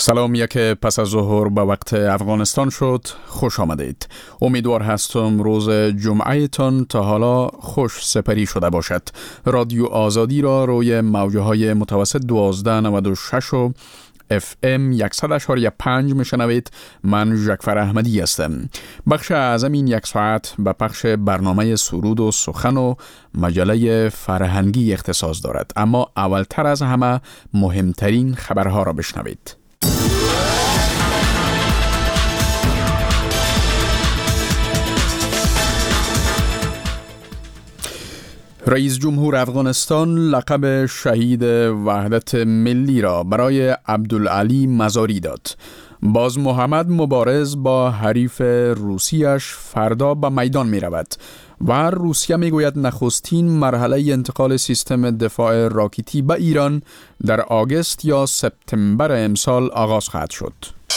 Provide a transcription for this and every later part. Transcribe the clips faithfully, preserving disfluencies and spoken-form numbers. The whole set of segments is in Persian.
سلام، یک پس از ظهر به وقت افغانستان شد. خوش آمدید. امیدوار هستم روز جمعه تان تا حالا خوش سپری شده باشد. رادیو آزادی را روی موجه های متوسط دوازده نود و شش و اف ام صد و شش و پنج میشنوید. من ژکفر احمدی هستم. بخش اعظم این یک ساعت به پخش برنامه سرود و سخن و مجله فرهنگی اختصاص دارد، اما اولتر از همه مهمترین خبرها را بشنوید. رئیس جمهور افغانستان لقب شهید وحدت ملی را برای عبدالعلی مزاری داد. باز محمد مبارز با حریف روسیش فردا به میدان می رود و روسیه می گوید نخستین مرحله انتقال سیستم دفاع راکتی به ایران در آگوست یا سپتامبر امسال آغاز خواهد شد.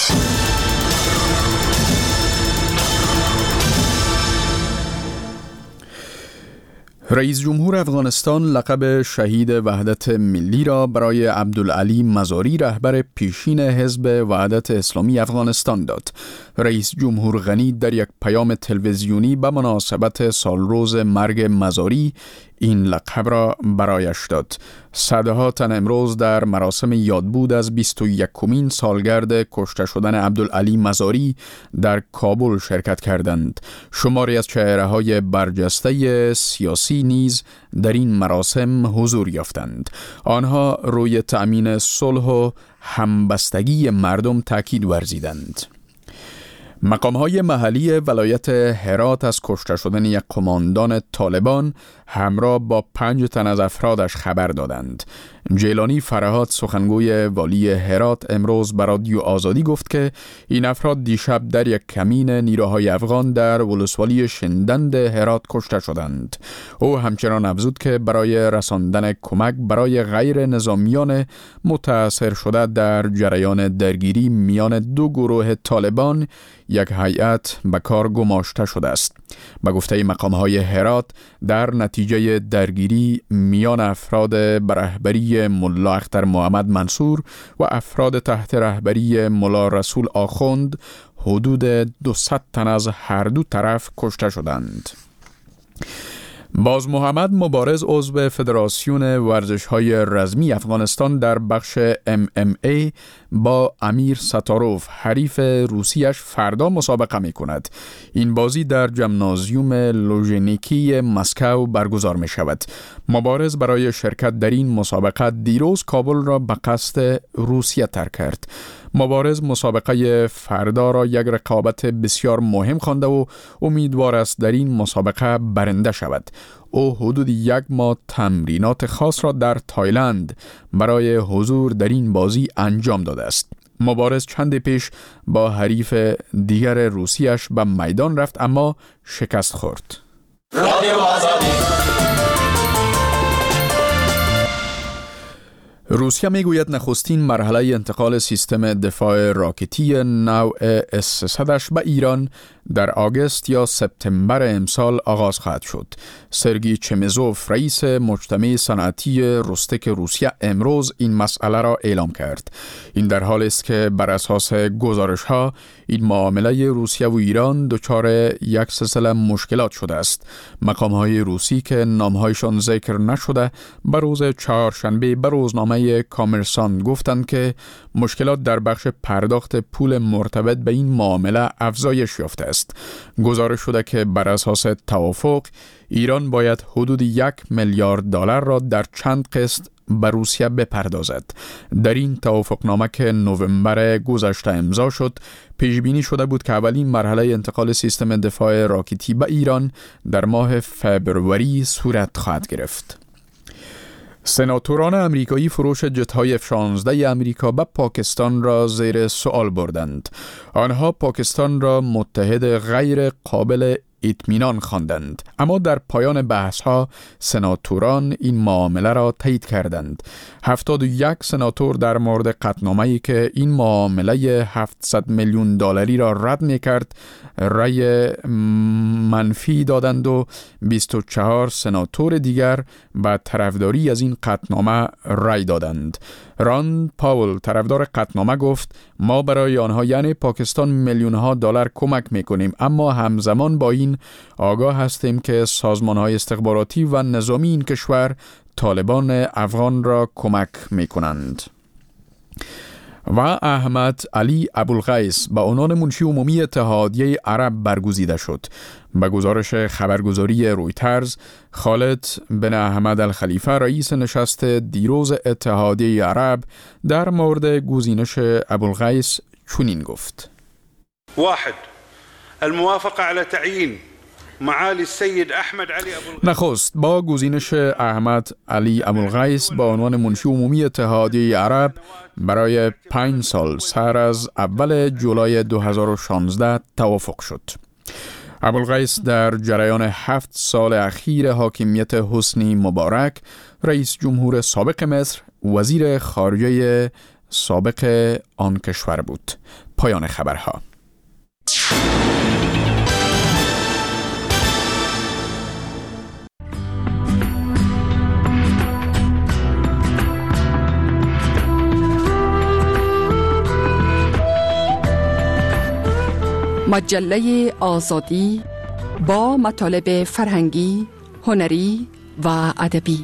رئیس جمهور افغانستان لقب شهید وحدت ملی را برای عبدالعلی مزاری رهبر پیشین حزب وحدت اسلامی افغانستان داد. رئیس جمهور غنی در یک پیام تلویزیونی به مناسبت سالروز مرگ مزاری این لقب را برایش داد. صدها تن امروز در مراسم یادبود از بیست و یکمین سالگرد کشته شدن عبدالعلی مزاری در کابل شرکت کردند. شماری از چهره‌های برجسته سیاسی نیز در این مراسم حضور یافتند. آنها روی تأمین صلح و همبستگی مردم تاکید ورزیدند. مقام‌های محلی ولایت هرات از کشته شدن یک قماندان طالبان همراه با پنج تن از افرادش خبر دادند. جیلانی فرهاد سخنگوی والی هرات امروز به رادیو آزادی گفت که این افراد دیشب در یک کمین نیروهای افغان در ولسوالی شندند هرات کشته شدند. او همچنان افزود که برای رساندن کمک برای غیر نظامیان متاثر شده در جریان درگیری میان دو گروه طالبان یک هیئت به کار گماشته شده است. به گفته مقام‌های هرات در نتیجه درگیری میان افراد به رهبری ملا اختر محمد منصور و افراد تحت رهبری ملا رسول آخوند حدود دویست تن از هر دو طرف کشته شدند. باز محمد مبارز عضو فدراسیون ورزش‌های رزمی افغانستان در بخش ام ام ای با امیر ستاروف حریف روسیش فردا مسابقه می کند. این بازی در ژیمنازیوم لوژنیکی مسکو برگزار می شود. مبارز برای شرکت در این مسابقه دیروز کابل را به قصد روسیه ترک کرد. مبارز مسابقه فردا را یک رقابت بسیار مهم خوانده و امیدوار است در این مسابقه برنده شود. او حدود یک ماه تمرینات خاص را در تایلند برای حضور در این بازی انجام داده است. مبارز چند پیش با حریف دیگر روسیش به میدان رفت اما شکست خورد. رادیو آزادی. روسیه میگوید نخستین مرحله انتقال سیستم دفاع راکتی نوع اس سیصد به ایران در آگوست یا سپتامبر امسال آغاز خواهد شد. سرگی چمزوف رئیس مجتمع صنعتی روستک روسیه امروز این مسئله را اعلام کرد. این در حالی است که بر اساس گزارش ها این معامله روسیه و ایران دچار یک سلسله مشکلات شده است. مقام های روسی که نامهایشان ذکر نشده بر روز چهارشنبه به روزنامه کامرسان گفتند که مشکلات در بخش پرداخت پول مرتبط به این معامله افزایش یافته است. گزارش شده که بر اساس توافق ایران باید حدود یک میلیارد دلار را در چند قسط به روسیه بپردازد. در این توافقنامه که نوامبر گذشته امضا شد، پیش بینی شده بود که اولین مرحله انتقال سیستم دفاع راکتی به ایران در ماه فبروری صورت خواهد گرفت. سناتوران امریکایی فروش جت‌های اف شانزده امریکا به پاکستان را زیر سوال بردند. آنها پاکستان را متحد غیر قابل اطمینان خواندند، اما در پایان بحث‌ها سناتوران این معامله را تایید کردند. هفتاد و یک سناتور در مورد قطعنامه‌ای که این معامله هفتصد میلیون دلاری را رد می‌کرد رأی منفی دادند و بیست و چهار سناتور دیگر به طرفداری از این قطعنامه رأی دادند. راند پاول طرفدار قطعنامه گفت ما برای آنها یعنی پاکستان میلیون ها دلار کمک میکنیم، اما همزمان با این آگاه هستیم که سازمان های استخباراتی و نظامی این کشور طالبان افغان را کمک میکنند. و احمد علی ابوالغیث به عنوان منشی عمومی اتحادیه عرب برگزیده شد. به گزارش خبرگزاری رویترز، خالد بن احمد الخلیفه رئیس نشست دیروز اتحادیه عرب در مورد گزینش ابوالغیث چنین گفت: واحد الموافقه على تعیین معالی السید احمد علی ابوالغیث. نخست با گزینش احمد علی ابوالغیث به عنوان منشی عمومی اتحادیه عرب برای پنج سال سر از اول جولای دو هزار و شانزده توافق شد. ابوالغیث در جریان هفت سال اخیر حاکمیت حسنی مبارک، رئیس جمهور سابق مصر، وزیر خارجه سابق آن کشور بود. پایان خبرها. مجله آزادی با مطالب فرهنگی، هنری و ادبی.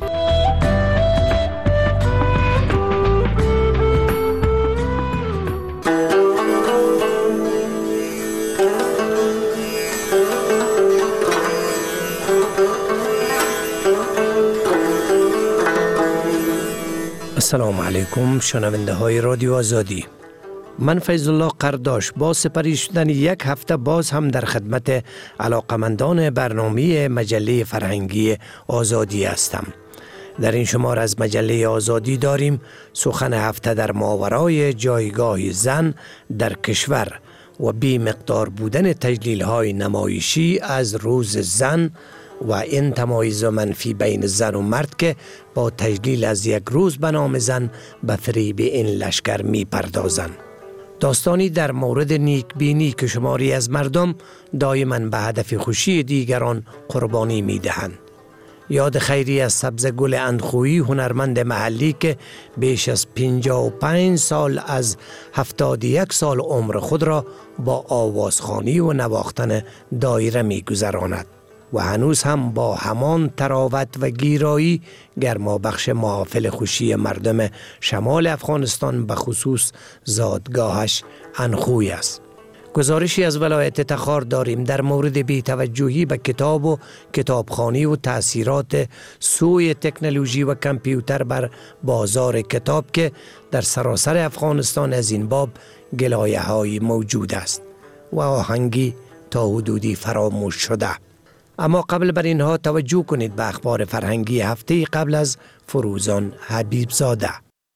السلام علیکم شنونده های رادیو آزادی. من فیض الله قرداش با سپری شدن یک هفته باز هم در خدمت علاقمندان برنامه مجله فرهنگی آزادی هستم. در این شماره از مجله آزادی داریم سخن هفته در ماورای جایگاه زن در کشور و بی مقدار بودن تجلیل های نمایشی از روز زن و این تمایز منفی بین زن و مرد که با تجلیل از یک روز به نام زن به فریب این لشکر می پردازند. داستانی در مورد نیک بینی که شماری از مردم دایما به هدف خوشی دیگران قربانی می دهند. یاد خیری از سبز گل اندخویی، هنرمند محلی که بیش از پنجاه و پنج سال از هفتاد و یک سال عمر خود را با آوازخوانی و نواختن دایره می گذراند و هنوز هم با همان تراوت و گیرایی گرما بخش محافل خوشی مردم شمال افغانستان به خصوص زادگاهش انخوی است. گزارشی از ولایت تخار داریم در مورد بی‌توجهی به کتاب و کتابخوانی و تأثیرات سوی تکنولوژی و کامپیوتر بر بازار کتاب که در سراسر افغانستان از این باب گلایه‌های موجود است و آهنگی تا حدودی فراموش شده. اما قبل بر اینها توجه کنید به اخبار فرهنگی هفته قبل از فروزان حبیب زاده.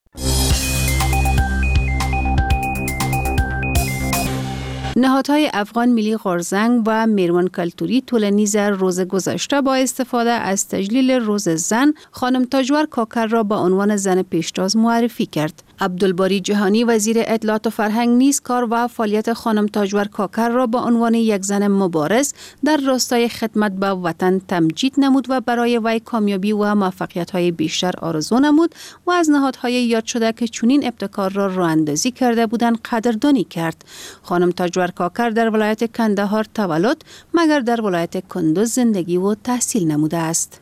نهادهای افغان ملی غورزنگ و میرمن کلتوری طول نیز روز گذشته با استفاده از تجلیل روز زن، خانم تاجور کاکر را به عنوان زن پیشتاز معرفی کرد. عبدالباری جهانی وزیر اطلاعات و فرهنگ نیز کار و فعالیت خانم تاجور کاکر را به عنوان یک زن مبارز در راستای خدمت به وطن تمجید نمود و برای وی کامیابی و موفقیت‌های بیشتر آرزو نمود و از نهادهای یاد شده که چنین ابتکار را راه‌اندازی کرده بودند قدردانی کرد. خانم تاجور کاکر در ولایت کندهار تولد مگر در ولایت کندوز زندگی و تحصیل نموده است.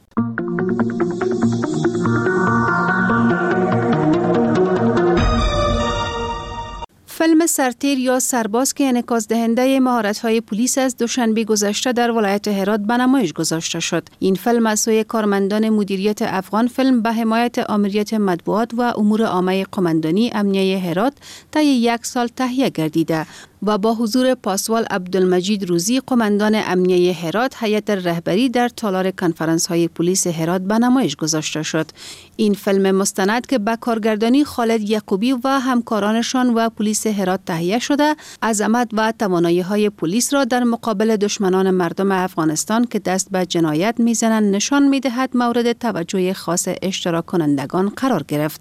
فیلم سرتیر یا سرباز که انعکاس دهنده مهارت‌های پلیس از دوشنبه گذشته در ولایت هرات به نمایش گذاشته شد. این فیلم از سوی کارمندان مدیریت افغان فیلم به حمایت آمریت مطبوعات و امور عامه قماندانی امنیه هرات طی یک سال تهیه گردیده و با حضور پاسوال عبدالمجید روزی قماندان امنیه هرات هیئت رهبری در تالار کنفرانس های پلیس هرات به نمایش گذاشته شد. این فیلم مستند که به کارگردانی خالد یعقوبی و همکارانشان و پلیس هرات تهیه شده، عظمت و توانایی های پلیس را در مقابل دشمنان مردم افغانستان که دست به جنایت میزنند نشان میدهد مورد توجه خاص اشتراک کنندگان قرار گرفت.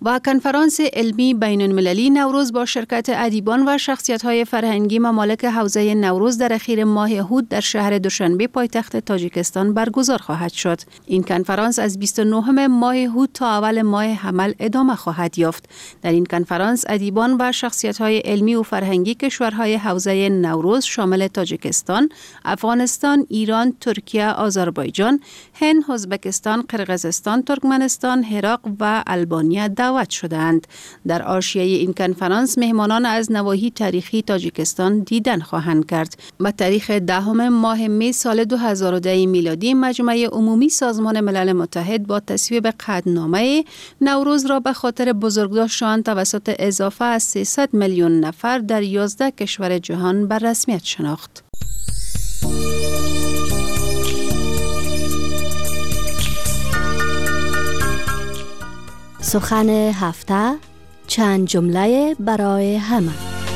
و کنفرانس علمی بین المللی نوروز با شرکت ادیبان و شخصیت‌های فرهنگی ممالک حوزه نوروز در اخیر ماه هود در شهر دوشنبه پایتخت تاجیکستان برگزار خواهد شد. این کنفرانس از بیست و نهم ماه هود تا اول ماه حمل ادامه خواهد یافت. در این کنفرانس ادیبان و شخصیت‌های علمی و فرهنگی کشورهای حوزه نوروز شامل تاجیکستان، افغانستان، ایران، ترکیه، آذربایجان، هند، ازبکستان، قرقیزستان، ترکمنستان، عراق و آلبانیا دعوت شدند. در حاشیه این کنفرانس مهمانان از نواحی تاریخی تاجیکستان دیدن خواهند کرد. با تاریخ دهم ماه می سال دو هزار و ده میلادی مجمع عمومی سازمان ملل متحد با تصویب قطعنامه نوروز را به خاطر بزرگداشت آن توسط اضافه از سیصد میلیون نفر در یازده کشور جهان بر رسمیت شناخت. سخن هفته، چند جمله برای همه.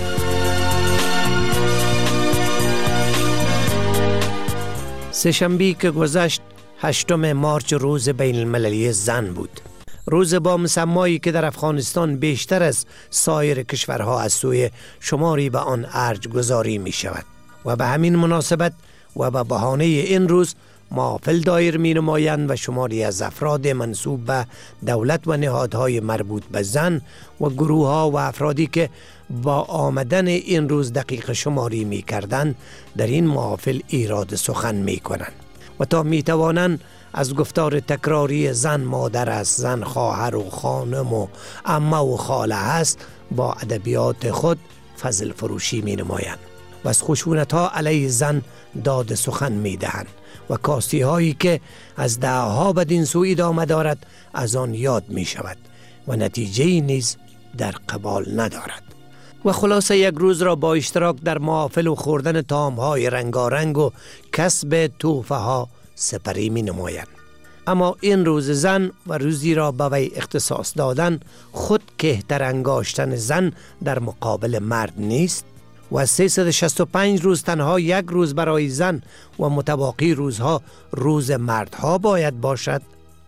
سه‌شنبه که گذشت هشتم مارچ روز بین المللی زن بود. روز با مسمایی که در افغانستان بیشتر از سایر کشورها از سوی شماری به آن ارج گذاری می شود و به همین مناسبت و به بهانه این روز محافل دایر می نمایند و شماری از افراد منسوب به دولت و نهادهای مربوط به زن و گروه ها و افرادی که با آمدن این روز دقیق شماری می کردند در این محافل ایراد سخن می کنند و تا می توانند از گفتار تکراری زن مادر است، زن خواهر و خانم و عمه و خاله است با ادبیات خود فضل فروشی می نمایند و از خشونت ها علیه زن داد سخن می دهند و کاستی هایی که از دهها بدین سو ادامه دارد از آن یاد می شود و نتیجه نیز در قبال ندارد. و خلاصه یک روز را با اشتراک در محافل و خوردن طعام های رنگارنگ و کسب تحفه ها سپری می نمایند. اما این روز زن و روزی را به وی اختصاص دادن خود کهتر انگاشتن زن در مقابل مرد نیست و سیصد و شصت و پنج روز تنها یک روز برای زن و متباقی روزها روز مردها باید باشد؟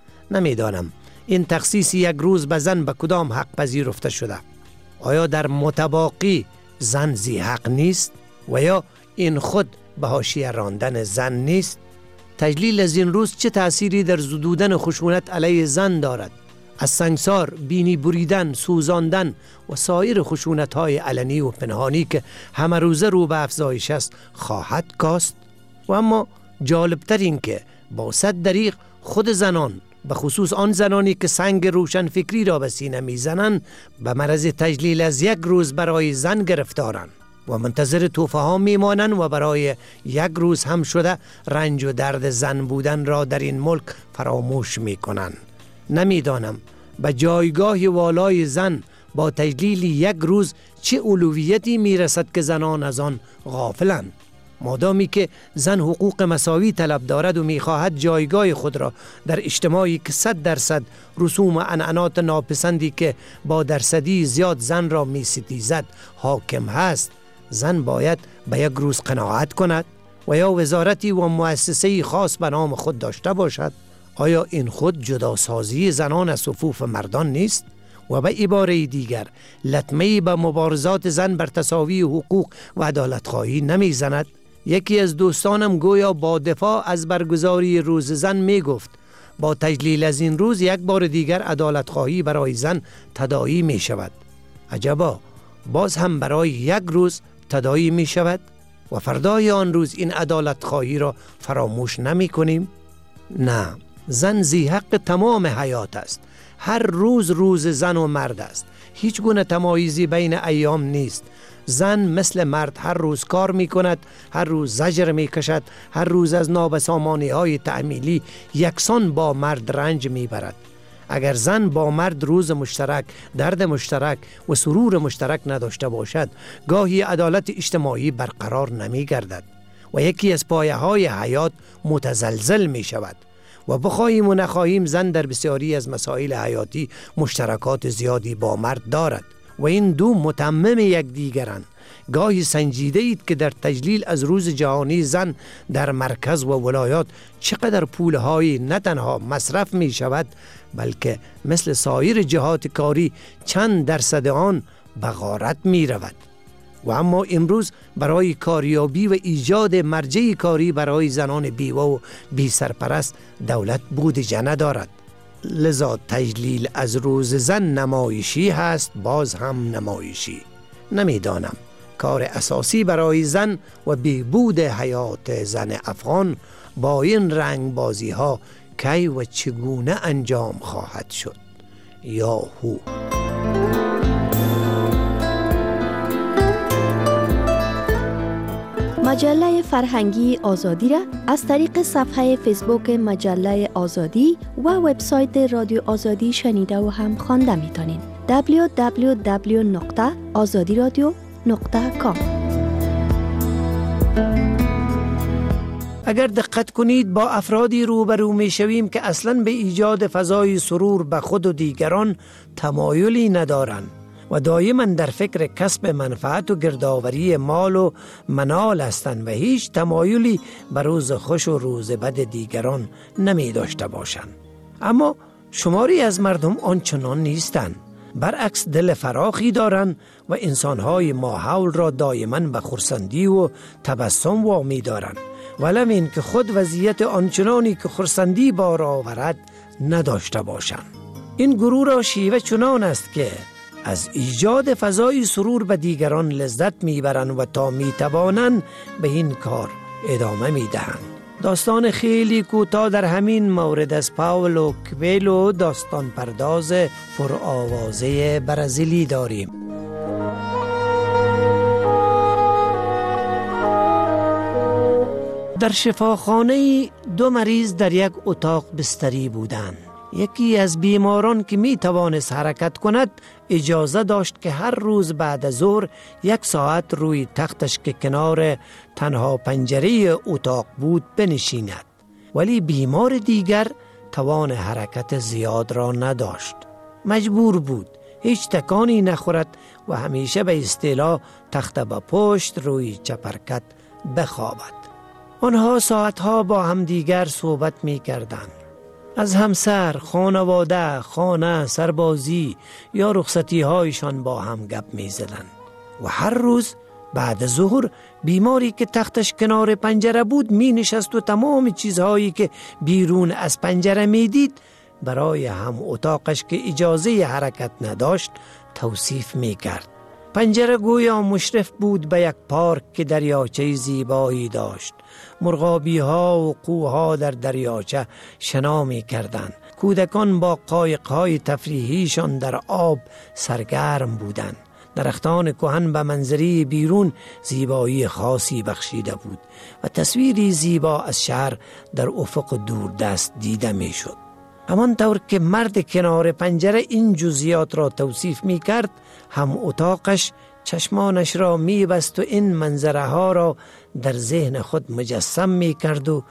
نمیدانم این تخصیص یک روز به زن به کدام حق پذیرفته شده؟ آیا در متباقی زن ذی حق نیست و یا این خود به حاشیه راندن زن نیست؟ تجلیل از این روز چه تأثیری در زدودن خشونت علیه زن دارد؟ از سنگسار، بینی بریدن، سوزاندن و سایر خشونت‌های علنی و پنهانی که همه روزه رو به افزایش است خواهد کاست؟ و اما جالبتر این که با صد دریغ خود زنان، به خصوص آن زنانی که سنگ روشن فکری را به سینه میزنند، به مرض تجلیل از یک روز برای زن گرفتارند و منتظر توفه ها میمانند و برای یک روز هم شده رنج و درد زن بودن را در این ملک فراموش میکنند. نمیدانم به جایگاه والای زن با تجلیل یک روز چه اولویتی میرسد که زنان از آن غافلند. مادامی که زن حقوق مساوی طلب دارد و میخواهد جایگاه خود را در اجتماعی که صد درصد رسوم و عنعنات ناپسندی که با درصدی زیاد زن را میستیزد حاکم هست، زن باید به یک روز قناعت کند و یا وزارتی و مؤسسه‌ای خاص به نام خود داشته باشد. آیا این خود جداسازی زنان از صفوف مردان نیست؟ و به عباره دیگر لطمه‌ای به مبارزات زن بر تساوی حقوق و عدالت‌خواهی نمیزند؟ یکی از دوستانم گویا با دفاع از برگزاری روز زن می گفت با تجلیل از این روز یک بار دیگر عدالت‌خواهی برای زن تداعی می شود. عجبا، باز هم برای یک روز تداعی می شود و فردای آن روز این عدالت‌خواهی را فراموش نمی کنیم؟ نه، زن ذی حق تمام حیات است. هر روز روز زن و مرد است. هیچ گونه تمایزی بین ایام نیست. زن مثل مرد هر روز کار می کند، هر روز زجر می کشد، هر روز از نابسامانی های تعمیلی یکسان با مرد رنج می برد. اگر زن با مرد روز مشترک، درد مشترک و سرور مشترک نداشته باشد، گاهی عدالت اجتماعی برقرار نمی گردد و یکی از پایه های حیات متزلزل می شود. و بخواهیم و نخواهیم زن در بسیاری از مسائل حیاتی مشترکات زیادی با مرد دارد و این دو متمم یک دیگرند. گاهی سنجیده اید که در تجلیل از روز جهانی زن در مرکز و ولایات چقدر پولهای نه تنها مصرف می شود بلکه مثل سایر جهات کاری چند درصد آن به غارت می رود. و اما امروز برای کاریابی و ایجاد مرجع کاری برای زنان بیوه و بی سرپرست دولت بودجه ندارد. لذا تجلیل از روز زن نمایشی هست، باز هم نمایشی. نمیدانم کار اساسی برای زن و بهبود حیات زن افغان با این رنگ بازی ها کی و چگونه انجام خواهد شد. یا هو. مجله فرهنگی آزادی را از طریق صفحه فیسبوک مجله آزادی و وبسایت رادیو آزادی شنیده و هم خوانده میتونین. دبلیو دبلیو دبلیو نقطه آزادی رادیو نقطه کام. اگر دقت کنید با افرادی روبرو می شویم که اصلاً به ایجاد فضای سرور به خود و دیگران تمایلی ندارند و دائما در فکر کسب منفعت و گردآوری مال و منال هستند و هیچ تمایلی به روز خوش و روز بد دیگران نمی داشته باشند. اما شماری از مردم آنچنان نیستند. برعکس دل فراخی دارند و انسانهای ماحول را دائما به خرسندی و تبسم وامی دارند، ولم این که خود وضعیت آنچنانی که خرسندی بار آورد نداشته باشند. این گروه را شیوه چنان است که از ایجاد فضای سرور به دیگران لذت میبرند و تا میتوانند به این کار ادامه میدهند. داستان خیلی کوتاه در همین مورد از پاولو کوئلو، داستان پرداز پرآوازه برزیلی داریم. در شفاخانه دو مریض در یک اتاق بستری بودند. یکی از بیماران که می توانست حرکت کند اجازه داشت که هر روز بعد از ظهر یک ساعت روی تختش که کنار تنها پنجره اتاق بود بنشیند، ولی بیمار دیگر توان حرکت زیاد را نداشت. مجبور بود هیچ تکانی نخورد و همیشه به اصطلاح تخت به پشت روی چپرکت بخوابد. آنها ساعتها با هم دیگر صحبت می کردند. از همسر، خانواده، خانه، سربازی یا رخصتی هایشان با هم گپ می زدند. و هر روز بعد ظهر بیماری که تختش کنار پنجره بود می نشست و تمام چیزهایی که بیرون از پنجره می دید برای هم اتاقش که اجازه حرکت نداشت توصیف می کرد. پنجره گویا مشرف بود به یک پارک که دریاچه زیبایی داشت. مرغابی ها و قوها در دریاچه شنا می کردند. کودکان با قایق های تفریحیشان در آب سرگرم بودند. درختان کهن به منظری بیرون زیبایی خاصی بخشیده بود و تصویری زیبا از شهر در افق دوردست دیده می شد. همانطور که مرد کنار پنجره این جزئیات را توصیف می کرد، هم اتاقش چشمانش را می بست و این منظره ها را در ذهن خود مجسم می کرد و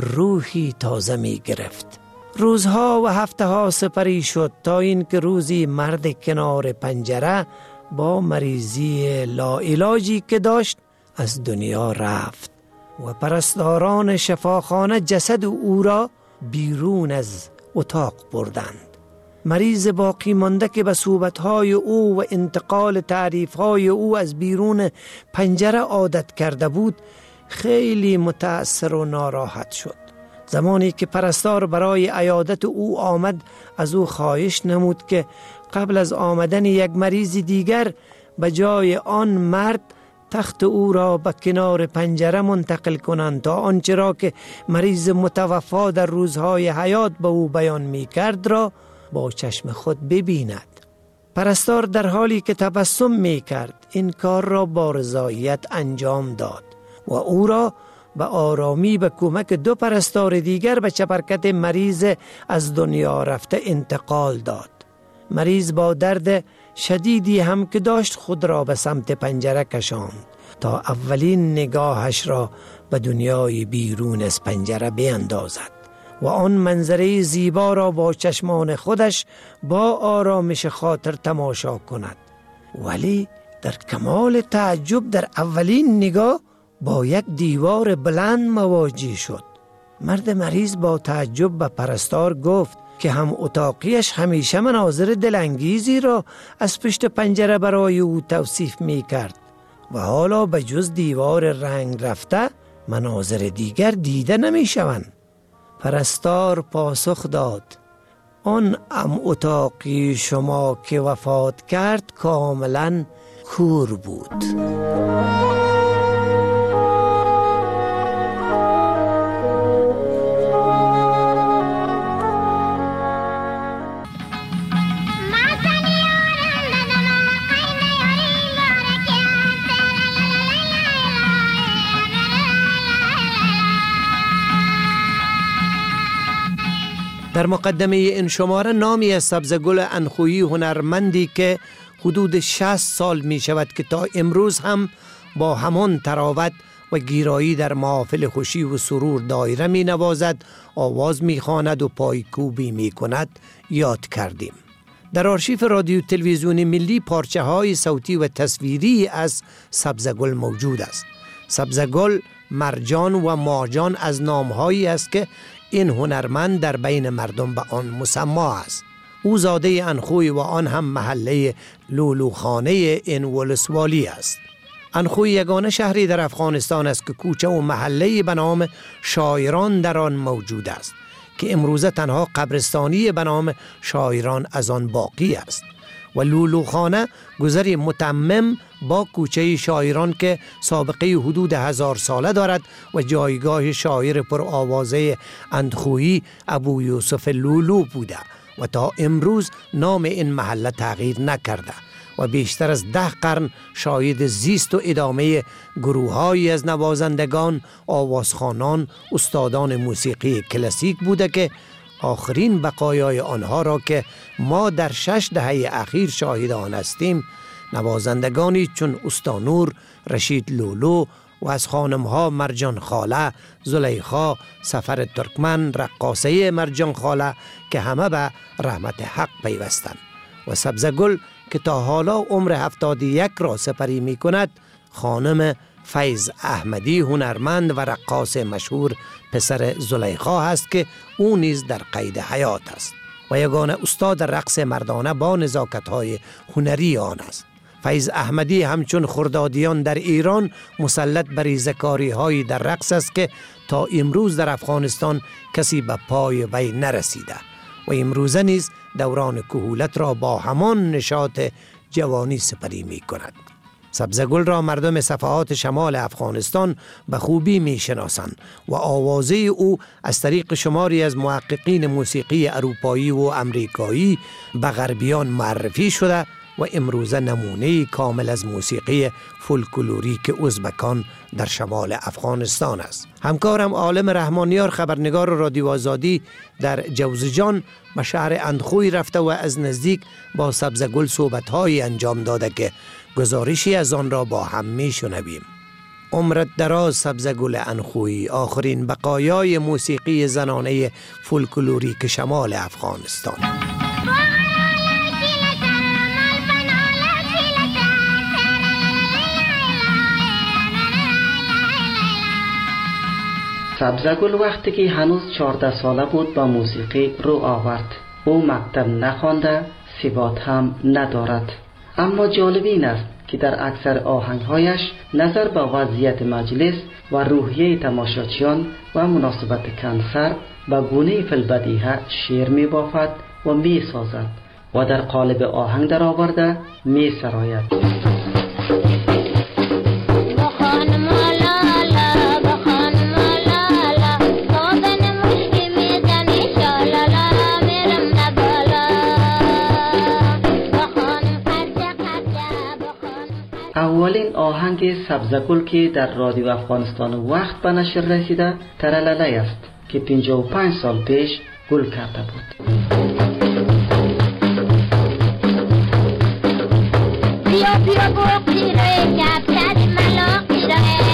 روحی تازه می گرفت. روزها و هفته ها سپری شد تا این که روزی مرد کنار پنجره با مریضی لاعلاجی که داشت از دنیا رفت و پرستاران شفاخانه جسد او را بیرون از اتاق بردند. مریض باقی مانده که به صحبت‌های او و انتقال تعریف‌های او از بیرون پنجره عادت کرده بود خیلی متأثر و ناراحت شد. زمانی که پرستار برای عیادت او آمد از او خواهش نمود که قبل از آمدن یک مریض دیگر به جای آن مرد تخت او را به کنار پنجره منتقل کنند تا آنچه را که مریض متوفا در روزهای حیات به او بیان می کرد را با چشم خود ببیند. پرستار در حالی که تبسم می کرد این کار را با رضایت انجام داد و او را به آرامی به کمک دو پرستار دیگر به چپرکت مریض از دنیا رفته انتقال داد. مریض با درد شدیدی هم که داشت خود را به سمت پنجره کشاند تا اولین نگاهش را به دنیای بیرون از پنجره بیندازد و آن منظره زیبا را با چشمان خودش با آرامش خاطر تماشا کند. ولی در کمال تعجب در اولین نگاه با یک دیوار بلند مواجه شد. مرد مریض با تعجب به پرستار گفت که هم اتاقیش همیشه مناظر دلانگیزی را از پشت پنجره برای او توصیف می کرد و حالا به جز دیوار رنگ رفته مناظر دیگر دیده نمی شوند. پرستار پاسخ داد: آن ام اتاقی شما که وفات کرد کاملا کور بود. در مقدمه این شماره نامی از سبزگل انخویی هنرمندی که حدود شصت سال می شود که تا امروز هم با همان تراوت و گیرایی در محافل خوشی و سرور دایره می نوازد، آواز می خواند و پایکوبی می کند یاد کردیم. در آرشیف رادیو تلویزیون ملی پارچه های صوتی و تصویری از سبزگل موجود است. سبزگل، مرجان و ماجان از نامهایی است که این هنرمند در بین مردم به آن مسما است. او زاده انخوی و آن هم محله لولوخانه این ولسوالی است. انخوی یگانه شهری در افغانستان است که کوچه و محله به نام شاعران در آن موجود است که امروزه تنها قبرستانی به نام شاعران از آن باقی است و لولوخانه گذری متمم با کوچه شاعران که سابقه حدود هزار ساله دارد و جایگاه شاعر پر آوازه اندخویی ابو یوسف لولو بوده و تا امروز نام این محله تغییر نکرده و بیشتر از ده قرن شاهد زیست و ادامه گروه‌هایی از نوازندگان، آوازخوانان، استادان موسیقی کلاسیک بوده که آخرین بقایای آنها را که ما در شش دهه اخیر شاهد آن هستیم، نوازندگانی چون استانور، رشید لولو و از خانمها مرجان خاله، زلیخا، سفر ترکمن، رقاصه مرجان خاله که همه به رحمت حق پیوستند و سبزگل که تا حالا عمر هفتاد و یک را سپری می کند، خانم فیض احمدی هنرمند و رقاص مشهور پسر زلیخا است که او نیز در قید حیات است و یگانه استاد رقص مردانه با نزاکت‌های هنری آن است. فیض احمدی همچون خردادیان در ایران مسلط بر ریزه‌کاری‌هایی در رقص است که تا امروز در افغانستان کسی به پای وی نرسیده و امروزه نیز دوران کهولت را با همان نشاط جوانی سپری می کند. سبزگل را مردم صفحات شمال افغانستان به خوبی می شناسند و آوازه او از طریق شماری از محققین موسیقی اروپایی و امریکایی به غربیان معرفی شده و امروزه نمونه کامل از موسیقی فولکلوریک ازبکان در شمال افغانستان است. همکارم عالم رحمانیار خبرنگار رادیو آزادی در جوزجان به شهر اندخوی رفته و از نزدیک با سبزگل صحبت‌هایی انجام داده که گزارشی از آن را با هم می‌شنویم. عمرت دراز سبزگل انخویی، آخرین بقایای موسیقی زنانه فولکلوریک شمال افغانستان. سبزگل وقتی که هنوز چهارده ساله بود با موسیقی رو آورد. او مکتب نخوانده، ثبات هم ندارد. اما جالب این است که در اکثر آهنگهایش نظر به وضعیت مجلس و روحیه تماشاچیان و مناسبت کنسر به گونه فی‌البدیهه شعر می بافد و می سازد و در قالب آهنگ در آورده می سراید. اولین آهنگ سبزگل که در رادیو افغانستان وقت به نشر رسیده ترلله است که پنجاه و پنج سال پیش گل کرده بود. بیا بیا گو پیره کبتد ملا پیره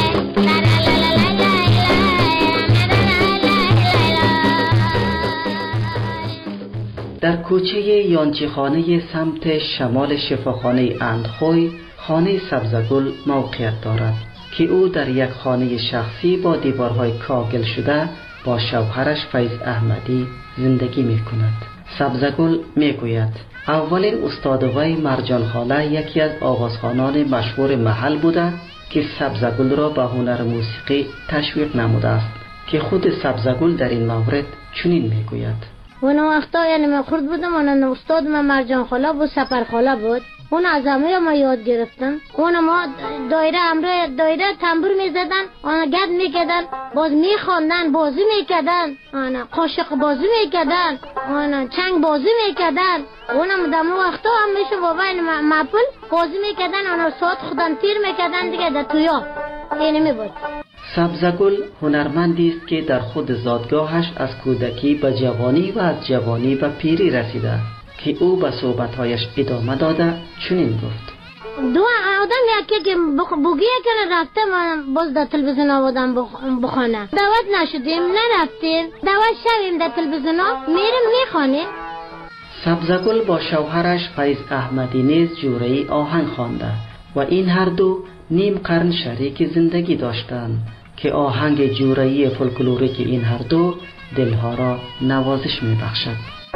در کوچه یانچی خانه سمت شمال شفاخانه اندخوی خانه سبزگل موقعیت دارد که او در یک خانه شخصی با دیوارهای کاغل شده با شوهرش فیض احمدی زندگی می کند. سبزگل می گوید اولین استاد وی مرجان خاله یکی از آوازخوانان مشهور محل بوده که سبزگل را به هنر موسیقی تشویق نموده است که خود سبزگل در این مورد چنین می گوید اون وقتا یعنی من خورد بودم، اون استاد من مرجان خاله بود، سپر خاله بود. اون از همه ما یاد گرفتم. اون ما دایره امروی دایره تنبور می زدن، آن گرد می کردن، باز می خواندن، بازی می کردن، آن قاشق بازی می کردن، آن چنگ بازی می کردن. اونم دم وقتا هم میشه بابا این مپل بازی می کردن، آن ساعت خودم تیر می کردن دیگه در تویا. اینی می بود. سبزگل هنرمندی است که در خود زادگاهش از کودکی به جوانی و از جوانی به پیری رسیده که او به صحبتهایش ادامه داده چنین گفت دو آدم یکی که بوگیه که رفته من باز در تلویزیون آبادم بخونه دعوت نشدیم نرفتیم دعوت شویم در تلویزیون میریم میخوانیم. سبزگل با شوهرش فیض احمدی نیز جوره‌ای آهنگ خوانده و این هر دو نیم قرن شریک زندگی داشتند که آهنگ جورایی فولکلوریک این هر دو دلها را نوازش می بخشد.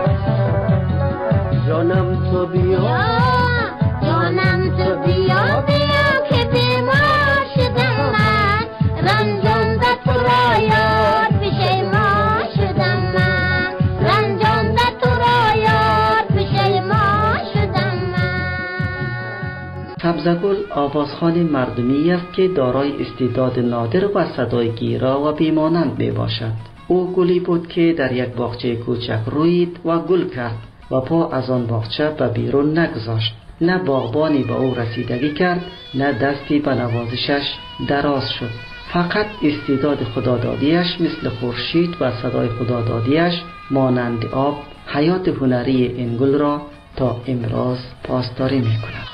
جانم تو بیا جانم تو بیا بیا که بیمار شدم من رنجانده تو را یار پشیمان شدم من رنجانده تو را یار پشیمان شدم من. سبزگل آوازخوان مردمی است که دارای استعداد نادر و صدای گیرا و بیمانند می باشد. او گلی بود که در یک باغچه کوچک روید و گل کرد و پا از آن باغچه به بیرون نگذاشت. نه باغبانی به او رسیدگی کرد نه دستی به نوازشش دراز شد. فقط استعداد خدادادیش مثل خورشید و صدای خدادادیش مانند آب حیات هنری این گل را تا امروز پاسداری می کند.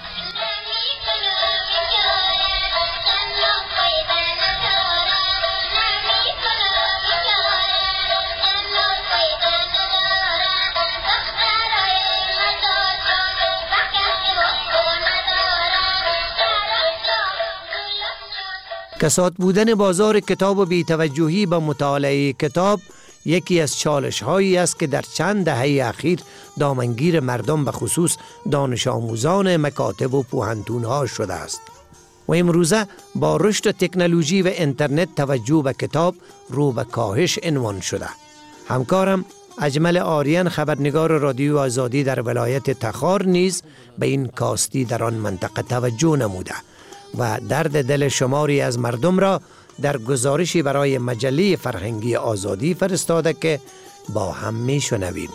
کساد بودن بازار کتاب و بی‌توجهی به مطالعه کتاب یکی از چالش هایی است که در چند دهه اخیر دامنگیر مردم به خصوص دانش آموزان مکاتب و پوهنتون ها شده است و امروزه با رشد تکنولوژی و اینترنت توجه به کتاب رو به کاهش عنوان شده. همکارم اجمل آریان خبرنگار رادیو آزادی در ولایت تخار نیز به این کاستی در آن منطقه توجه نموده و درد دل شماری از مردم را در گزارشی برای مجله فرهنگی آزادی فرستاده که با هم می شنویم.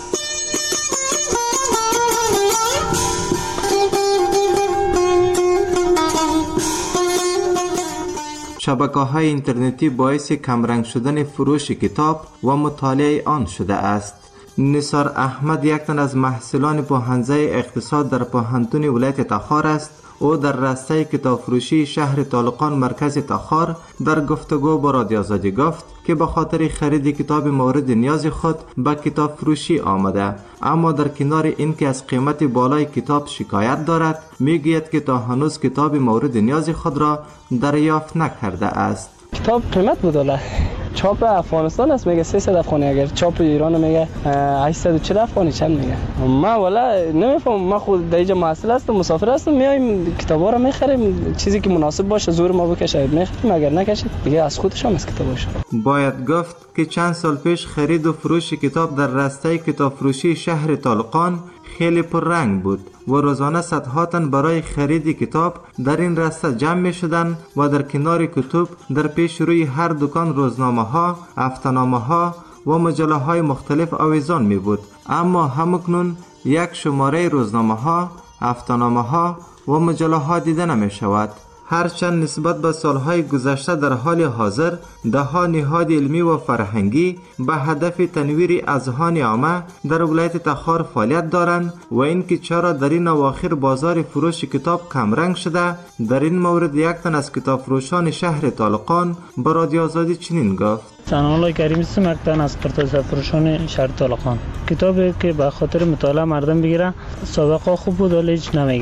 شبکه‌های اینترنتی باعث کمرنگ شدن فروش کتاب و مطالعه آن شده است. نثار احمد یک تن از محصلان پوهنځی اقتصاد در پوهنتون ولایت تخار است. او در راسته کتاب فروشی شهر طالقان مرکز تخار در گفتگو با رادیو آزادی گفت که به خاطر خرید کتاب مورد نیاز خود به کتاب فروشی آمده، اما در کنار این که از قیمت بالای کتاب شکایت دارد، میگوید که تا هنوز کتاب مورد نیاز خود را دریافت نکرده است. کتاب قیمت بوداله چاپ افغانستان است میگه سیصد افغانی، اگر چاپ ایران میگه هشتصد و چهل افغانی چند میگه. ما والا نمیفهم، ما خود در اینجا محصل هستم، مسافر هستم، میایم کتابا رو میخریم، چیزی که مناسب باشه زور ما بکشه میخریم، اگر نکشید دیگه از خودش هم از کتابش. باید گفت که چند سال پیش خرید و فروش کتاب در راسته کتاب فروشی شهر طالقان خیلی پررنگ بود و روزانه صدها تن برای خرید کتاب در این راسته جمع می شدند و در کنار کتب در پیش روی هر دکان روزنامه ها، هفته‌نامه ها و مجله های مختلف آویزان می بود. اما همکنون یک شماره روزنامه ها، هفته‌نامه ها و مجله ها دیده نمی شود. هرچند نسبت به سالهای گذشته در حال حاضر ده‌ها نهاد علمی و فرهنگی به هدف تنویر اذهان عامه در ولایت تخار فعالیت دارند و اینکه چرا در این اواخر بازار فروش کتاب کمرنگ شده، در این مورد یک تن از کتاب فروشان شهر طالقان به رادیو آزادی چنین گفت: سلام کریم هستم، یک تن از کتاب فروشان شهر طالقان. کتابی که به خاطر مطالعه مردم بگیرن، سابقه خوب بود ولی هیچ نمیگیرن.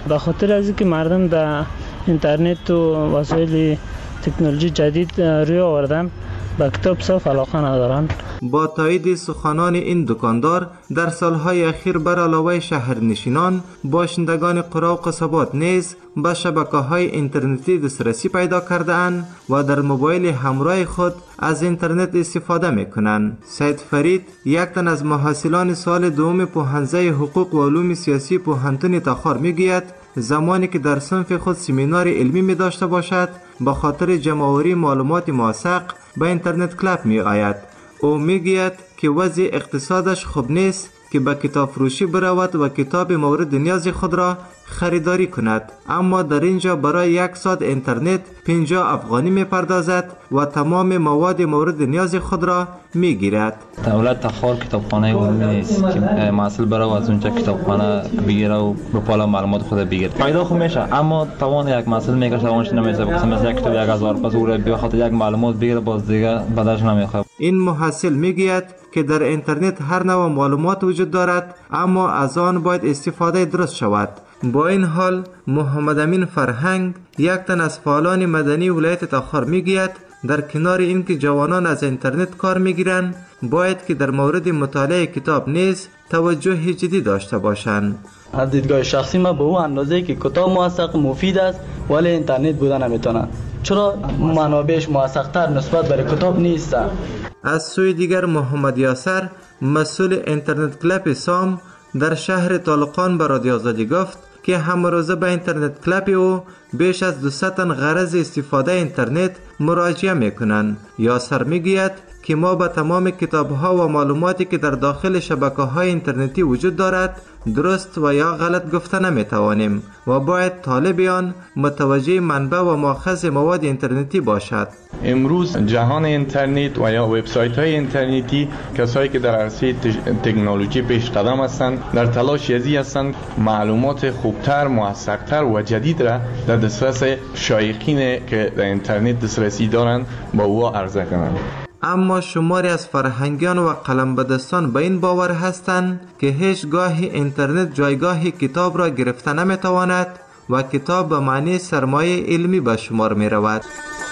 به خاطر از اینکه مردم در اینترنت و وسایل تکنولوژی جدید روی آوردن به کتاب صاف علاقه ندارند. با تایید سخنان این دکاندار، در سالهای اخیر بر علاوه شهرنشینان، باشندگان قرى و قصبات نیز به شبکه‌های اینترنتی دسترسی پیدا کرده اند و در موبایل همراه خود از اینترنت استفاده می‌کنند. سید فرید، یک تن از محصلان سال دوم پوهنځی حقوق و علوم سیاسی پوهنتون تخار میگوید زمانی که در صنف خود سمینار علمی می داشته باشد به خاطر جمع‌آوری معلومات موثق به اینترنت کلپ می آید. او میگوید که وضع اقتصادش خوب نیست که به کتاب فروشی برود و کتاب مورد نیاز خود را خریداری کند، اما در اینجا برای یک ساعت اینترنت پنجاه افغانی می پردازد و تمام مواد مورد نیاز خود را می گیرد. دولت تخار کتابخانه عمومی نیست که محصول برای از اونجا کتابخانه بگیره و به پالا معلومات خود بگیره. پیدا خوب میشه اما توان یک محصول میگه توانش نمیشه. مثلا یک کتاب یک هزار پس او را به خاطر یک معلومات بگیره باز دیگه بعدش نمیخواد. این محصل میگوید که در اینترنت هر نوع معلومات وجود دارد اما از آن باید استفاده درست شود. با این حال محمد امین فرهنگ، یک تن از فعالان مدنی ولایت تخار میگوید در کنار اینکه جوانان از اینترنت کار میگیرند باید که در مورد مطالعه کتاب نیز توجه جدی داشته باشند. از دیدگاه شخصی ما به اون اندازه که کتاب موثق مفید است ولی اینترنت بودن نمیتونه، چرا منابعش موثق‌تر نسبت به کتاب نیست. از سوی دیگر محمد یاسر، مسئول اینترنت کلپ سام در شهر طالقان به رادیو آزادی گفت که همه روزه به اینترنت کلپ او بیش از دویست تن غرض استفاده اینترنت مراجعه میکنند. یاسر میگوید که ما به تمام کتاب ها و معلوماتی که در داخل شبکه های اینترنتی وجود دارد درست و یا غلط گفته نمیتوانیم و باید طالبیان متوجه منبع و ماخذ مواد اینترنتی باشد. امروز جهان اینترنت و یا وبسایت های اینترنتی کسایی که در عرصه تکنولوژی پیش قدم هستند در تلاش یزی هستند معلومات خوبتر، موثقتر و جدید را در دسترس شایقین که در اینترنت دسترسی دارند با او عرضه کنند. اما شماری از فرهنگیان و قلمبدستان به این باور هستند که هیچ گاهی اینترنت جایگاه کتاب را گرفته نمیتواند و کتاب به معنی سرمایه علمی به شمار می رود.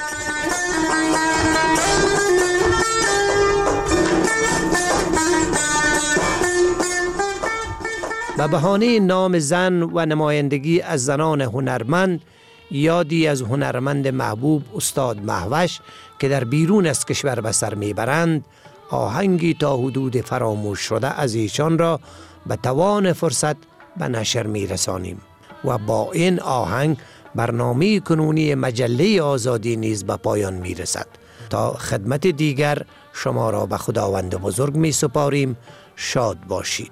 به بهانه نام زن و نمایندگی از زنان هنرمند، یادی از هنرمند محبوب استاد مهوش که در بیرون از کشور به سر میبرند، آهنگی تا حدود فراموش شده از ایشان را به توان فرصت به نشر میرسانیم و با این آهنگ برنامه کنونی مجله آزادی نیز به پایان میرسد. تا خدمت دیگر شما را به خداوند بزرگ می سپاریم. شاد باشید.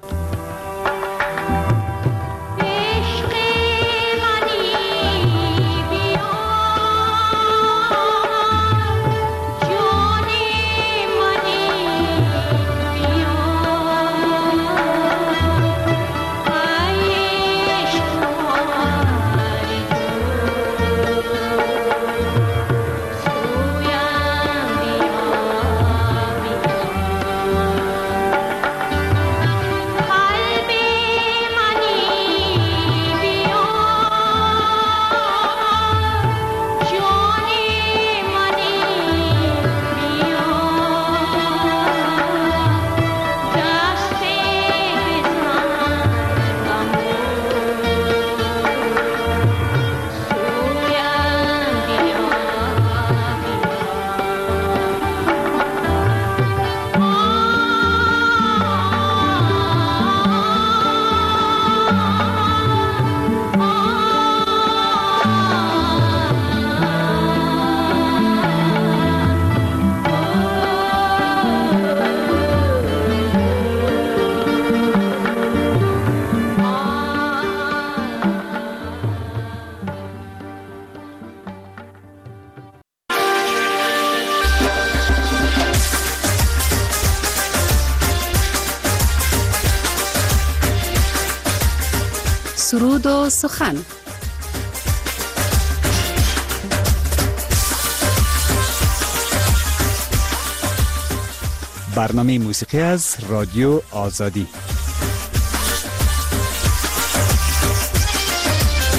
سرود و سخن. برنامه موسیقی از رادیو آزادی.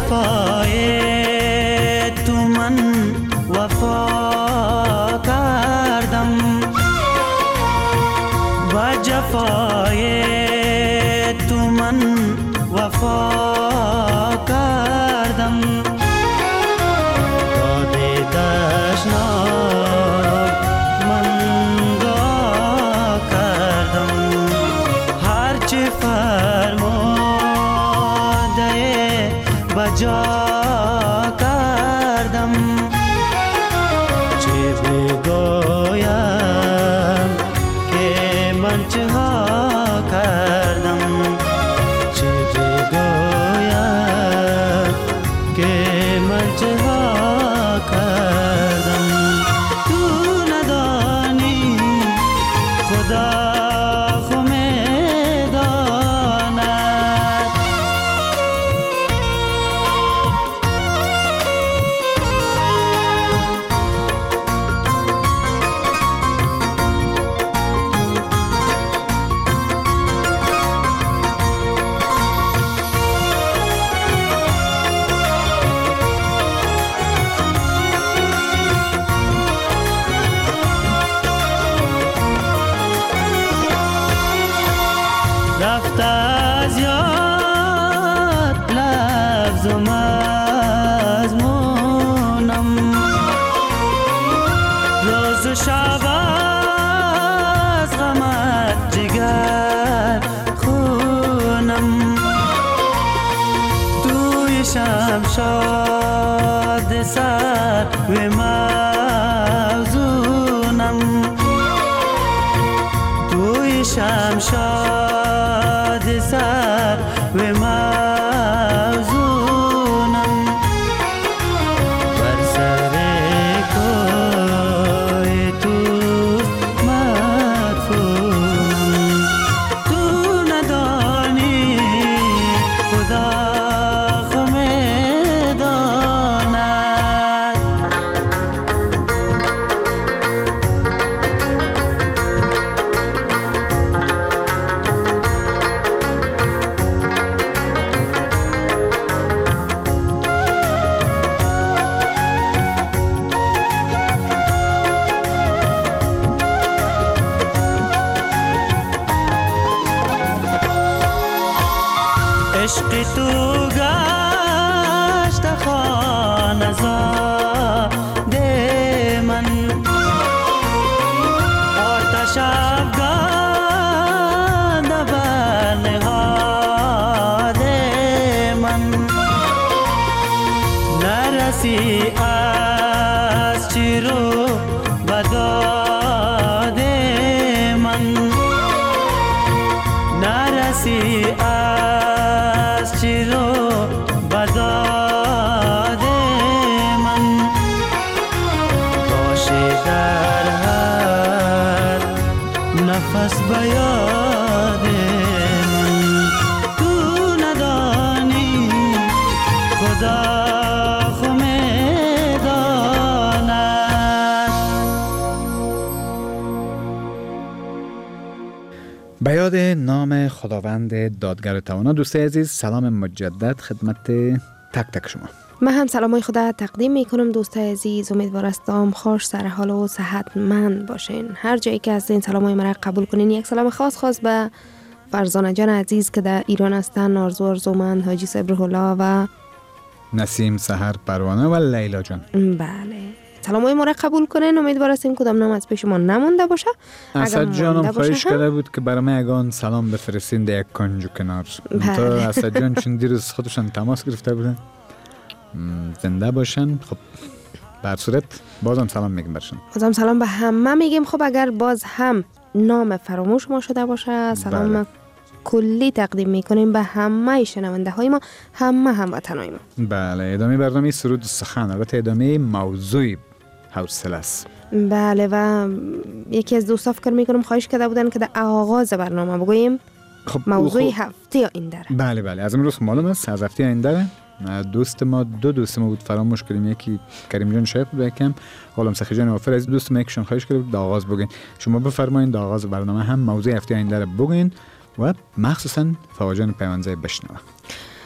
جفای تو من وفا کردم، با جفای تو من وفا کردم. داده دشنام من گاه کردم، هرچی فرماده بجا کردم. چه بگویم که من چه ها کردم، چه بگویم که من چه ها کردم. تو ندانی خدا خو می‌داند. رفت از یاد لفظ و مضمونم، روز و شب از غمت جگر خونم. توی شمشاد سر و موزونم، توی شمشاد سر و موزونم. بر سر کوی تو مدفونم. تو ندانی خدا خو می‌داند. عشق تو گشت خانه زاد من، آتش افگند بر نهاد من. نرسی از چی رو بداد من، نرسی از چی رو بداد من. باشه در هر نفس بیاد من. تو ندانی خدا خو می‌داند. به یاد نام خداوند دادگر توانا. دوستای عزیز، سلام مجدد خدمت تک تک شما. من هم سلامای خدا تقدیم میکنم دوستای عزیز. امیدوار هستم خوش سر حال و صحتمند باشین. هر جایی که هستین سلامای مرا قبول کنین. یک سلام خاص خاص به فرزانه جان عزیز که در ایران هستن، آرزو ارزومند، حاجی صبرالله و نسیم سحر پروانه و لیلا جان. بله، سلامای ما را قبول کنین. امیدوار هستیم کدام نام از پیش ما نمونده باشه. اسد جانم خواهش کرده بود که برای من یگان سلام بفرستین در یک کنج و کنار. تا اسد جان چون دیروز خودشان تماس گرفته بودن زنده باشن. خب بر صورت بازم سلام میگیم برشون. بازم سلام به همه میگیم. خب اگر باز هم نام فراموش ما شده باشه، سلام بله. کلی تقدیم میکنیم به همه شنونده های ما، همه هموطنای ما. بله، ادامه برنامه سرود سخن، البته ادامه موضوع حوصله است. بله، و یکی از دوستا فکر میکنم خواهش کرده بودن که در آغاز برنامه بگوییم خب موضوع خب. هفته آینده. بله بله، از امروز معلوم است از هفته آینده دوست ما دو دوست ما بود فراموش کردیم. یکی کریم جان شایق بود، یکم غلام سخی جان وفر. از دوست ما یکشون خواهش کرد در آغاز بگین. شما بفرمایید در آغاز برنامه هم موضوع هفته آینده رو بگین و مخصوصا فواجان پیوندزای بشنوه.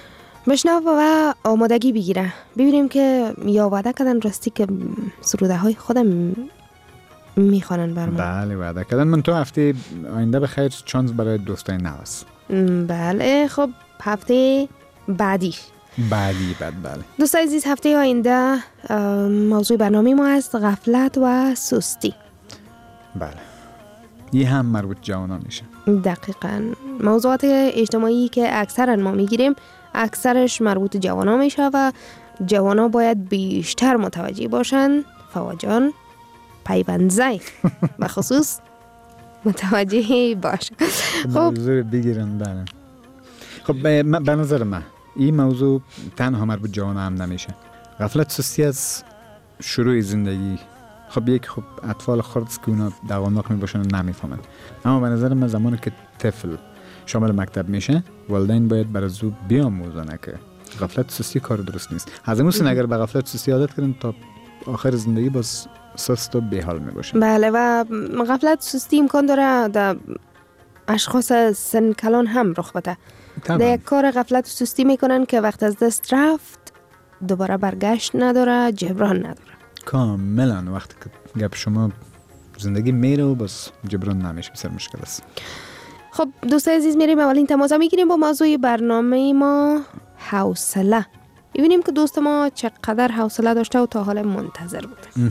بشنو و آمادگی بگیره. ببینیم که یا وعده کردن راستی که سروده های خودم میخوانن بر ما. بله وعده کردن. من تو هفته آینده بخیر چانس برای دوستای نو است. بله خب هفته بعدی بعدی بعد بله. دوستای عزیز هفته آینده موضوع برنامه ما است غفلت و سستی. بله. یه هم مربوط جوانان میشه. دقیقاً. موضوعات اجتماعی که اکثرا ما میگیریم اکثرش مربوط جوانان میشه و جوانا باید بیشتر متوجه باشن. فواجان پیوندزای به خصوص متوجه باش. خب موضوع بگیرن. بله. خب به نظر من این موضوع تنها مربوط جوان هم نمیشه. غفلت سستی از شروع زندگی. خب یک خب اطفال خرد که اونا دوامدار میباشن و نمیفهمن، اما به نظر من زمانی که طفل شامل مکتب میشه والدین باید برای زو بیاموزن که غفلت سستی کار درست نیست. از این اگر به غفلت سستی عادت کردن تا آخر زندگی باز سست و بیحال میباشن. بله و غفلت سستی امکان داره در اشخاص سن کلان هم رخ بده. در یک کار غفلت سستی میکنن که وقت از دست رفت دوباره برگشت نداره، جبران نداره. کاملا وقتی که گپ شما زندگی میره و بس جبران نمیشه، بسیار مشکل است. خب دوستای عزیز میریم اولین تماس میگیریم با موضوع برنامه ما حوصله. ببینیم که دوست ما چقدر حوصله داشته و تا حال منتظر بوده.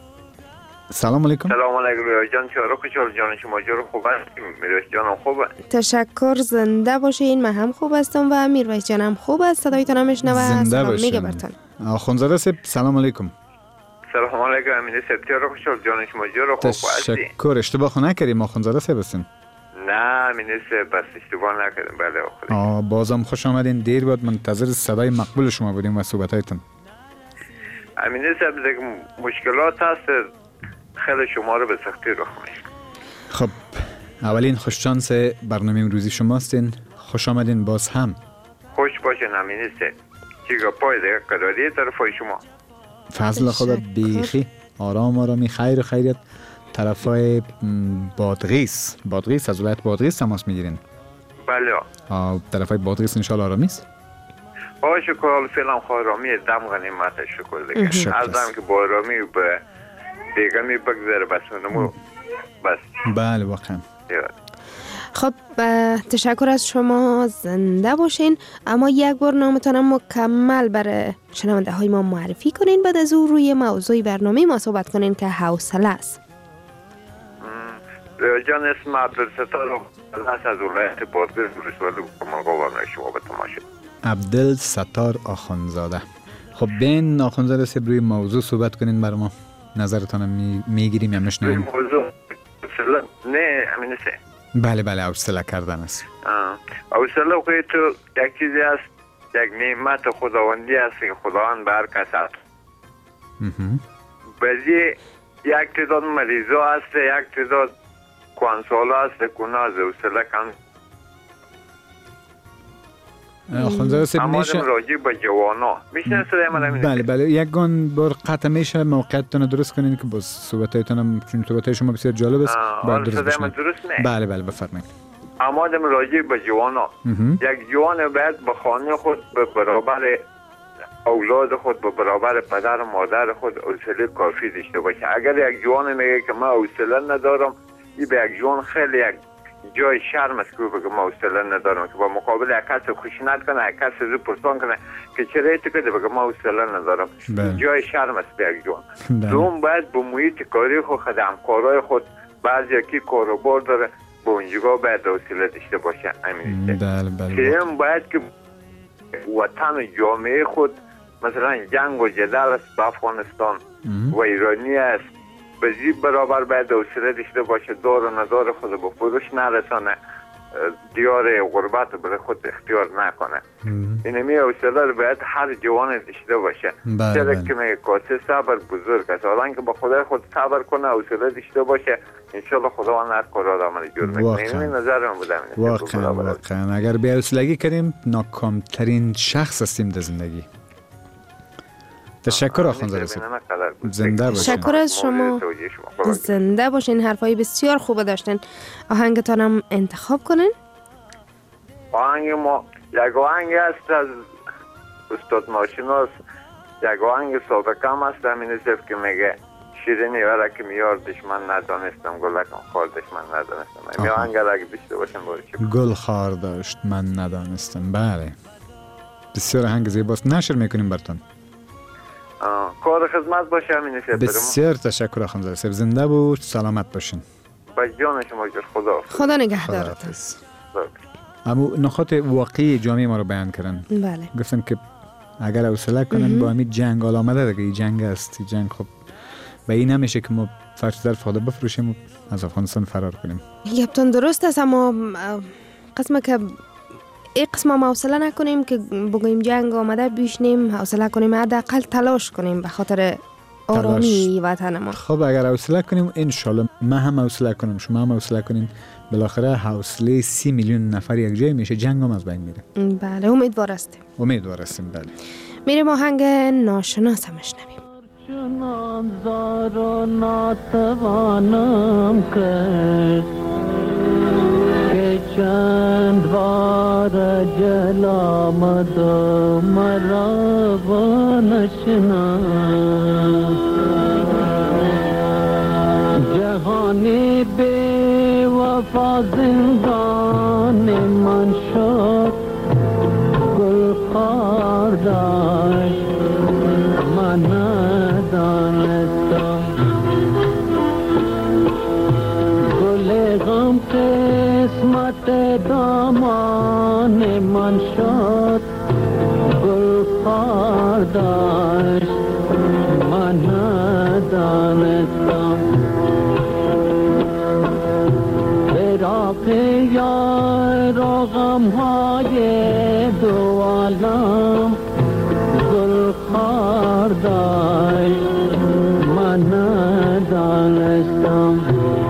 سلام علیکم. سلام علیکم جان، چرا خوشحال جان شما جور خوب هستیم؟ میرویس جانم خوبه؟ تشکر، زنده باشین. من هم خوب هستم و میرویس جانم خوب است. صدایتان هم میشنوه. سلام میگه برتون. آخوندزاده سب سلام علیکم. سلام علیکم امین سب، چرا خوشحال جان شما جور خوب هستیم؟ تشکر. اشتباه نکردیم آخوندزاده سب هستین؟ نه امین سب بس اشتباه نکردیم. بله آخوندی. آه بازم خوش آمدین. دیر بود منتظر صدای مقبول شما بودیم و صحبتایتون. امین سب مشکلات هست، خیلی شما رو به سختی راه میشه. خب اولین خوش شانس برنامه امروزی شما هستین. خوش آمدین باز هم. خوش باشین امین سب. چیگا پای دیگه قراری طرفای شما. فضل خدا بیخی آرام آرامی خیر و خیریت. طرفای بادغیس بادغیس از ولایت بادغیس تماس میگیرین؟ بله. آه طرفای بادغیس انشالله آرامی است؟ آه شکر فعلا خواهد آرامی دم غنیمت شکر دیگه. از دم که با آرامی به دیگه می بگذاره بس منمو بس. بله واقعا. خب تشکر از شما، زنده باشین. اما یک بار نامتان مکمل برای شنونده های ما معرفی کنین، بعد از او روی موضوع برنامه ما صحبت کنین که حوصله است. جان اسم عبدالستار است از ولایت بادغیس ولسوالی کمالگاو شما به تماشا. عبدالستار آخوندزاده. خب بین آخوندزاده سب روی موضوع صحبت کنین برای ما. نظرتان می میگیریم یا میشنویم؟ موضوع نه امین سه. بله بله حوصله کردن است. حوصله خواهی تو یک چیزی است، یک نعمت خداوندی است که خداوند به هر کس است. بعضی یک تعداد مریضا است، یک تعداد کوانسالا است که از حوصله کم. آخوندزاده سب میشه راجع به جوانا میشه صدای من امین. بله بله یکگان بار قطع میشه موقعیتتون درست کنین که باز صحبتایتون هم چون صحبتای شما بسیار جالب است باید درست بشنوید. بله بله بفرمایید. اما دم راجع به جوانا یک جوان باید به خانه خود به برابر اولاد خود به برابر پدر و مادر خود حوصله کافی داشته باشه. اگر یک جوان میگه که من حوصله ندارم، این به یک جوان خیلی یک جای شرم است که بگه ما حوصله ندارم، که با مقابل یک کس خوشینت کنه، یک کس رو پرسان کنه که چرا تو که بگه ما حوصله ندارم. جای شرم است به یک جوان. دوم باید به محیط کاری خود خود همکارای خود بعضی که کاروبار داره به اونجا باید حوصله داشته باشه. امین. بله بله. سوم باید که وطن و جامعه خود مثلا جنگ و جدل است به افغانستان و ایرانی است، به زی برابر باید حوصله داشته باشه، دار و ندار خود به فروش نرسانه، دیار غربت رو برای خود اختیار نکنه. اینمی حوصله رو باید هر جوان داشته باشه. چرا که میگه کاسه صبر بزرگ است، حالا که با خدای خود صبر کنه، حوصله داشته باشه، انشالله خداوند هر کار آدم جور میکنه. این نظر من بودم. واقعا واقعا اگر بی حوصلگی کردیم ناکامترین شخص هستیم در زندگی. تشکر آخوندزاده سب. زنده باشین. تشکر از شما، زنده باشین. حرفای بسیار خوب داشتین. آهنگتان هم انتخاب کنین. آهنگ ما یک آهنگ است از استاد ناشناس یک آهنگ سابقه است همین حساب که میگه شیرینی وره که میاردش من ندانستم گلکم خواردش من ندانستم. این آهنگ را اگه داشته باشم باید چی گل خار داشت من ندانستم. بله بسیار آهنگ زیباست. نشر میکنیم براتون. کار خدمت باشه همین حساب. بسیار تشکر خانم صاحب. زنده بود سلامت باشین. با جان شما جور. خدا خدا نگهدارتون. اما نقاط واقعی جامعه ما رو بیان کردن. بله. گفتن که اگر حوصله کنن با همین جنگ آلامده دیگه، این جنگ است، این جنگ خب به این نمیشه که ما فرض در فاده بفروشیم و از افغانستان فرار کنیم. گپتون درست است، اما قسمه که این قسمه ما حوصله نکنیم که بگوییم جنگ آمده بیشنیم، حوصله کنیم حداقل تلاش کنیم به خاطر آرامی وطن ما. خب اگر حوصله کنیم انشالله ما هم حوصله کنیم، شما هم حوصله کنین، بالاخره حوصله سی میلیون نفر یک جای میشه، جنگ هم از بین میره. بله امیدوار هستیم. امیدوار هستیم. بله میریم آهنگ ناشناس هم شنویم. چنان زار و ناتوانم کرد که چند بار جل آمد و مرا و نشناس. جهانی بی وفا زندان من شد، گل خار داشت من ندانستم. گل غم قسمت دامان من شد، گل خار داشت من ندانستم. فراق یار و غمهای دو عالم گل خار داشت من ندانستم.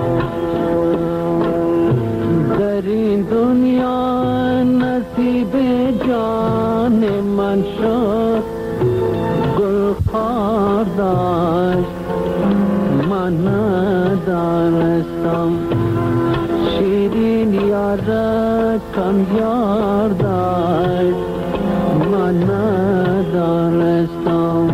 در این دنیا نصیب جان من شد، گل خار داشت من ندانستم. شیرین یار کم یار داشت من ندانستم.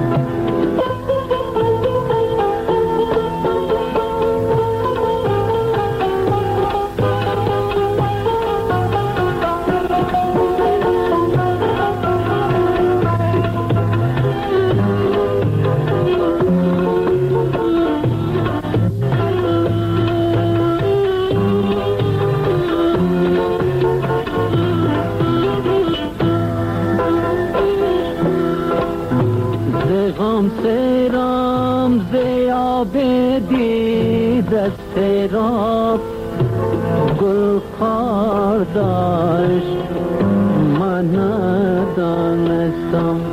سرام زیاب دید سراب گل خار داشت من ندانستم.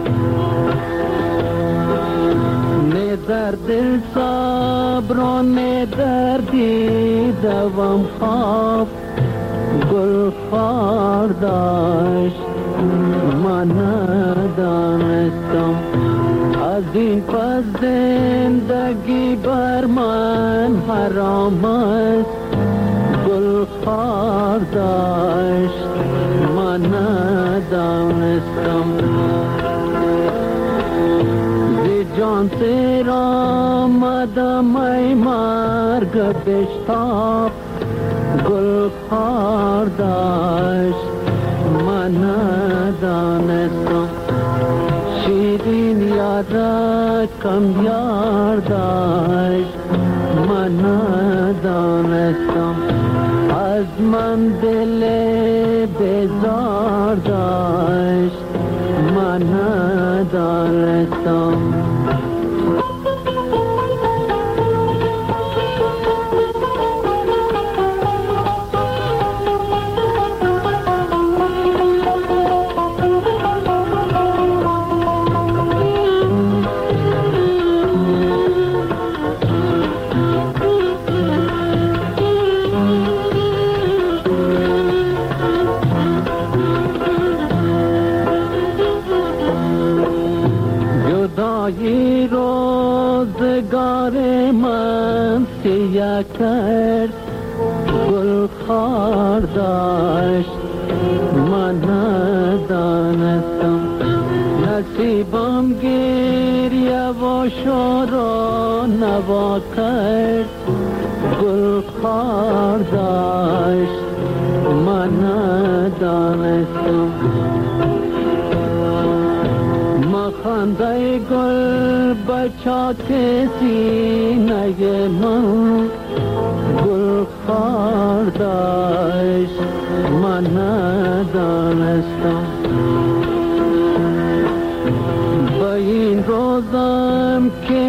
نه در دل صبر و نه در دیدم خواب گل خار داشت من ندانستم. از این پس زندگی بر من حرام است، گل خار داشت من ندانستم. زی جان سیر آمدم ای مرگ بشتاب، گل خار داشت من ندانستم. شیرین یار کم یار داشت من ندانستم. از من دل بیزار داشت من ندانستم. جدایی روزگار من سیاه کرد، گل خار داشت من ندانستم. نصیبم گریه و شورا نوا کرد گل خار داشت من ندانستم ما خنده گل بچات سینه من گل خار داشت من ندانستم با این روزم که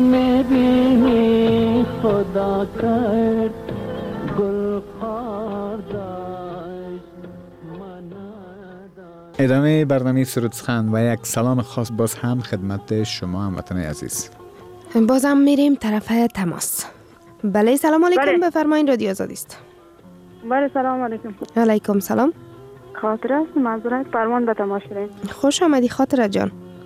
میبینی خدا کرد گل خار داشت من ندانستم. ادامه برنامه سرود سخن و یک سلام خاص باز هم خدمت شما هموطنان عزیز. بازم میریم طرف تماس. بله سلام علیکم. بله. بفرمایید رادیو آزادی است. بله سلام علیکم. علیکم سلام. خاطره است معذرت پروان به تماس شدیم. خوش آمدی خاطره جان.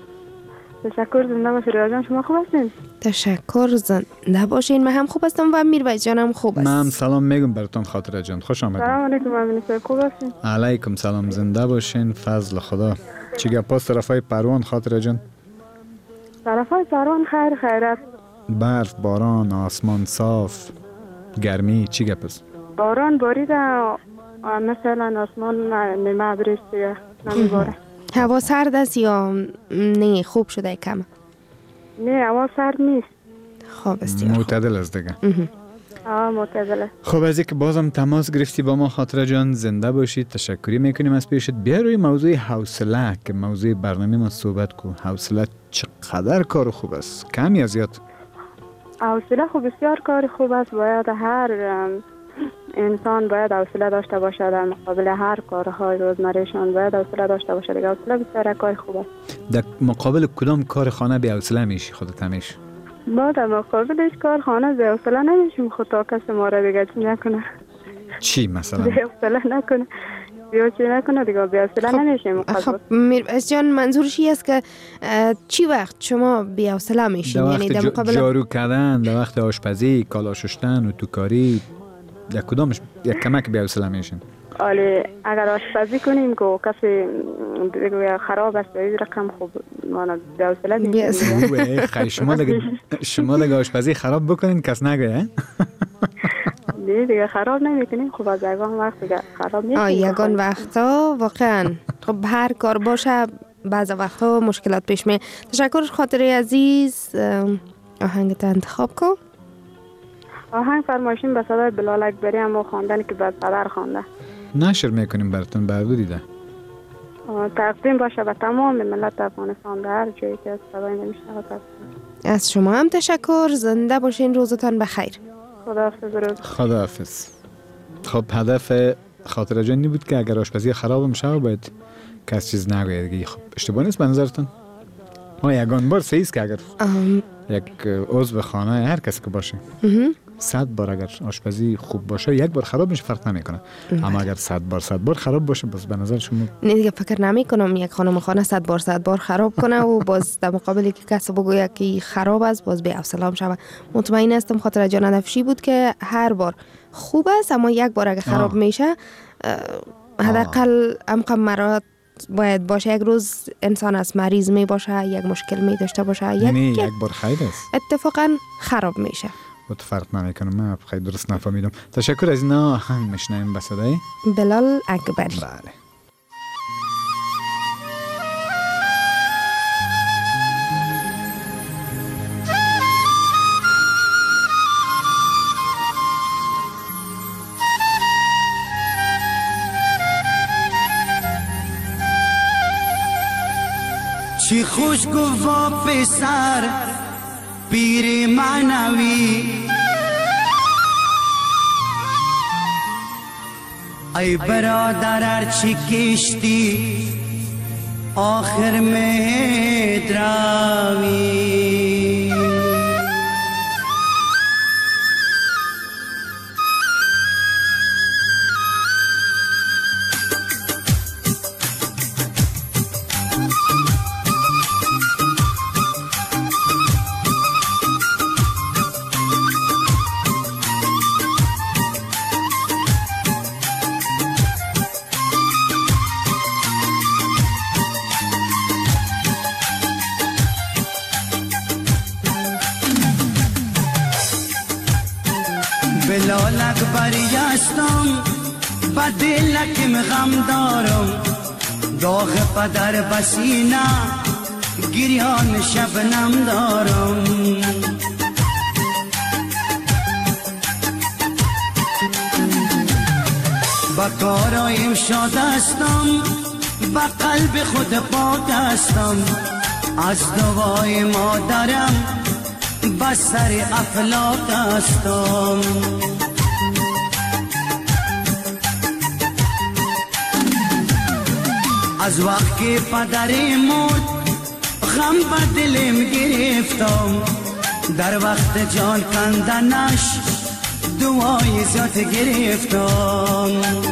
تشکر زنده باشید ریا جان. شما خوب هستین؟ تشکر زنده باشین. من هم خوب هستم و میرویس جانم خوب است. من سلام میگم براتون خاطره جان. خوش آمدید. سلام علیکم امین صاحب خوب هستین؟ علیکم سلام زنده باشین فضل خدا. چی گپ است طرفای پروان خاطره جان؟ طرفای پروان خیر خیرت. برف باران آسمان صاف گرمی چی گپ است؟ باران باریده مثلا آسمان نیمه بریش دیگه نمیباره. هوا سرد است یا نه خوب شده کم؟ نه هوا سرد نیست. خوب است. معتدل است دیگه. آه معتدله. خب از اینکه بازم تماس گرفتی با ما خاطره جان زنده باشید تشکری میکنیم از پیشت. بیا روی موضوع حوصله که موضوع برنامه ما صحبت کو. حوصله چقدر کار خوب است؟ کم یا زیاد؟ حوصله خوب بسیار کار خوب است. باید هر انسان باید حوصله داشته باشه در مقابل هر کارهای روزمرهشان باید حوصله داشته باشه. دیگه حوصله بسیار کار خوب است. در مقابل کدام کار خانه بی حوصله میشی خودت همیشه؟ ما در مقابلش کار خانه بی حوصله نمیشیم. خدا کسی ما را دیگه چی نکنه. چی مثلا؟ بی حوصله نکنه. بیا چی نکنه دیگه بی حوصله خب نمیشیم. خب میرویس جان منظورش این است که چی وقت شما بی حوصله میشین؟ یعنی در مقابل جارو کردن، در وقت آشپزی، کالا شستن و توکاری یک کدامش یک کمک بی حوصله میشین؟ آلی اگر آشپزی کنیم که کسی دیگه خراب است این رقم خوب ما بی حوصله میشیم. خیلی شما دیگه شما دیگه آشپزی خراب بکنین کس نگه؟ نه دیگه خراب نمیکنیم. خب از یگان وقت دیگه خراب میکنیم. آه یگان وقتا واقعا خب هر کار باشه بعض وقتا مشکلات پیش می. تشکر خاطره عزیز. آهنگت انتخاب کن. آهنگ فرمایشین به صدای بلال اکبری هم خواندن که بعد پدر خوانده. نشر میکنیم براتون بردو دیده. تقدیم باشه به تمام ملت افغانستان در هر جایی که صدای نمیشنوه. از شما هم تشکر. زنده باشین. روزتان بخیر. خداحافظ. روز خداحافظ. خب هدف خاطره جان بود که اگر آشپزی خراب میشه باید کس چیز نگوید دیگه. خب اشتباه نیست به نظرتون؟ ها یگان بار سعی است که اگر ام... یک عضو خانه هر کس که باشه صد بار اگر آشپزی خوب باشه یک بار خراب میشه فرق نمیکنه. اما اگر صد بار صد بار خراب باشه بس به نظر شما نه دیگه فکر نمی کنم یک خانم خانه صد بار صد بار خراب کنه و باز در مقابلی که کسی بگوید که خراب است باز بی حوصله شود. مطمئن هستم خاطر جان هدفشی بود که هر بار خوب است اما یک بار اگر خراب آه. میشه حداقل امکان مرات باید باشه. یک روز انسان از مریض می باشه یک مشکل می داشته باشه یک, یک بار خیر است اتفاقا خراب میشه. بود فرق نمیکنه. من خیلی درست نفهمیدم. تشکر از اینا. آهنگ میشنویم به صدای بلال اکبری. بله. چی خوش گفت پسر پیر معنوی ای برادر ارچی کشتی آخر میں دراوی هلالک بریستم با دلکم غم دارم داغ پدر بسینه گریان شبنم دارم با کارایم شادستم با قلب خود پاکستم از دوای مادرم با سر افلاک هستم از وقت که پدر مرد غم به دلم گرفتم در وقت جان کندنش دعای ذات گرفتم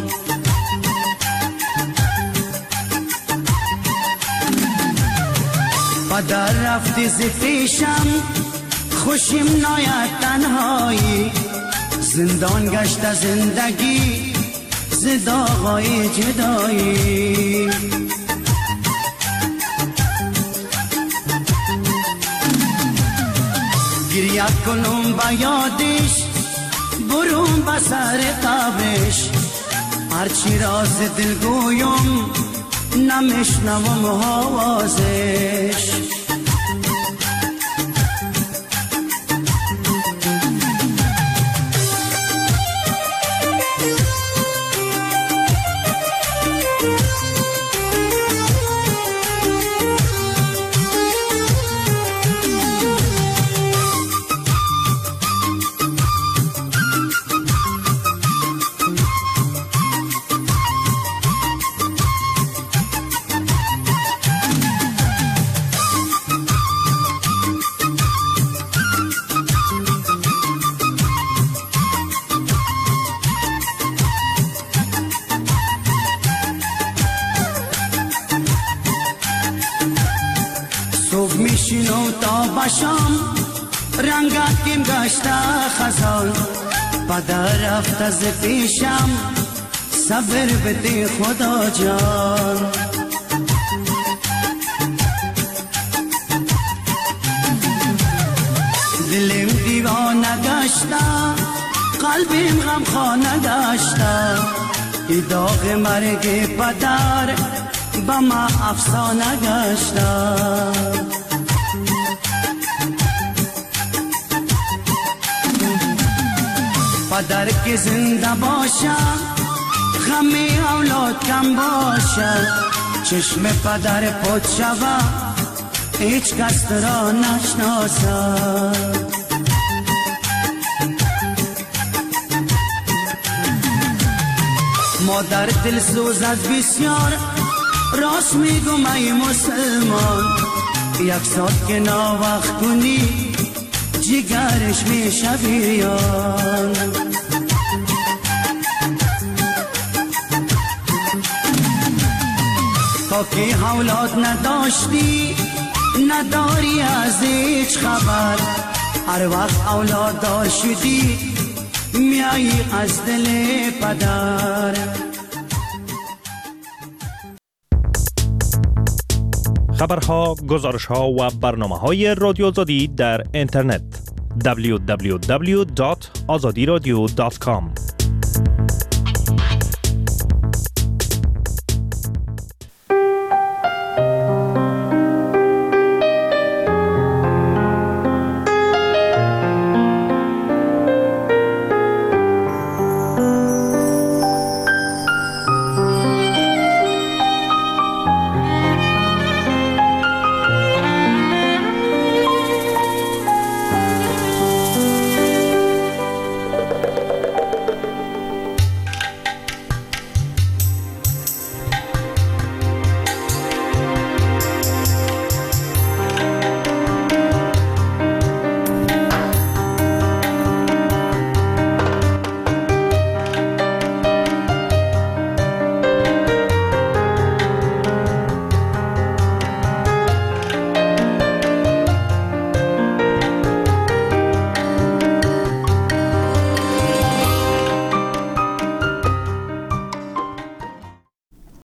پدر رفتی ز پیشم خوشیم ناید تنهایی زندان گشت زندگی ز داغای جدایی گریه کنم با یادش برون با سر قبرش هرچی راز دل گویم نمیشنوم آوازش باشم رنگاتیم گشته خزان پدر رفت از پیشم صبر بده خدا جان دلم دیوانه گشته قلبیم غم خانه گشته ای داغ مرگ پدر با ما افسانه گشته پدر که زنده باشه غم اولاد کم باشه چشم پدر پد شوه هیچ کس را نشناسه مادر دل سوز از بسیار راست میگم ای مسلمان یک ساعت که ناوقت کنی جگرش میشه بیان تا که اولاد نداشتی نداری از هیچ خبر هر وقت اولاد داشتی میایی از دل پدر خبرها، گزارشها و برنامه‌های رادیو آزادی در اینترنت دبلیو دبلیو دبلیو دات آزادی رادیو دات کام